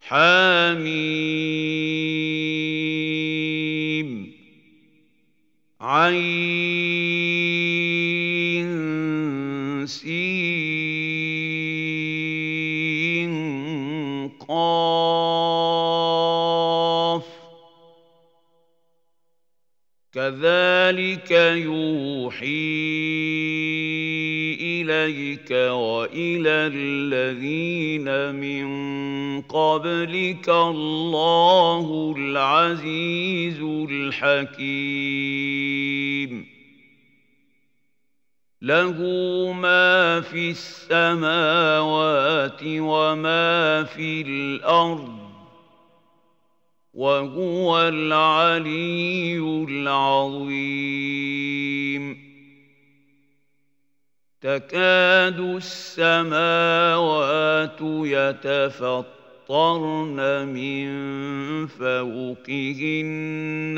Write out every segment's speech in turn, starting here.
حم عين سين قاف كذلك يوحي إليك وإلى الذين من قبلك الله العزيز الحكيم له ما في السماوات وما في الأرض وهو العلي العظيم تكاد السماوات يتفطرن من فوقهن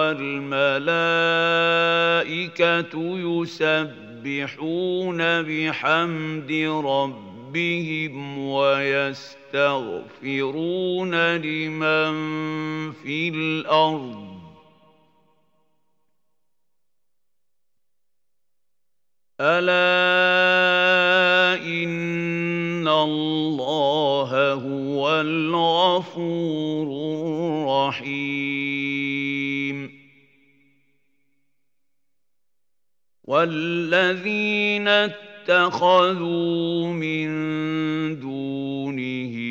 والملائكة يسبحون بحمد ربهم ويستغفرون لمن في الأرض ألا إن الله هو الغفور الرحيم والذين اتخذوا من دونه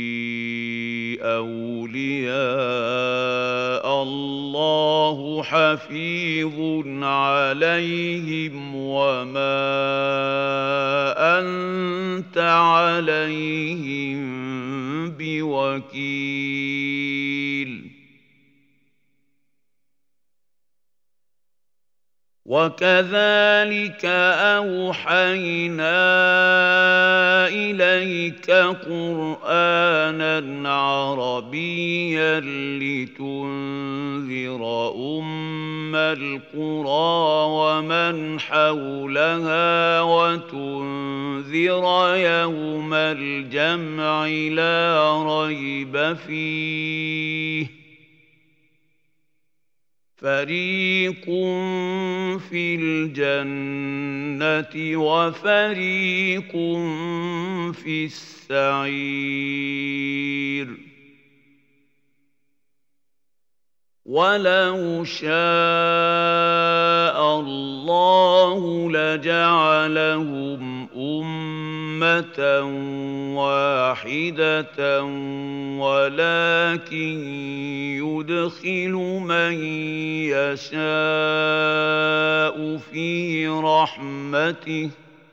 أولياء الله حفيظ عليهم وما أنت عليهم بوكيل وكذلك أوحينا إليك قرآنا عربيا لتنذر القرى ومن حولها وتنذر يوم الجمع لا ريب فيه فريق في الجنة وفريق في السعير ولو شاء الله لجعلهم أمة واحدة ولكن يدخل من يشاء في رحمته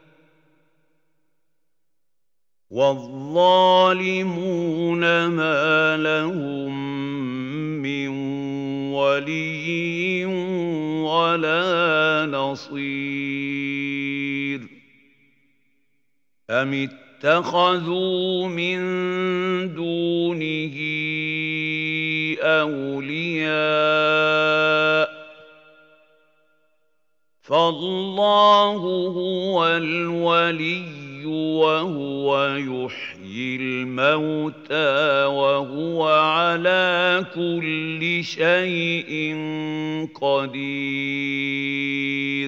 والظالمون ما لهم من ولي ولا نصير أم اتخذوا من دونه أولياء فالله هو الولي وهو يحيي الموتى وهو على كل شيء قدير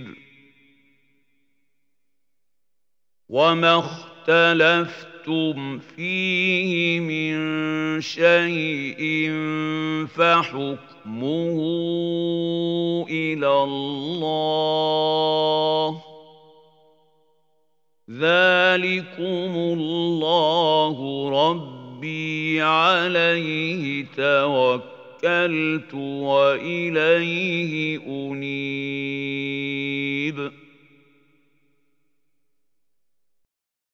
وما اختلفتم فيه من شيء فحكمه إلى الله ذلكم الله ربي عليه توكلت وإليه أنيب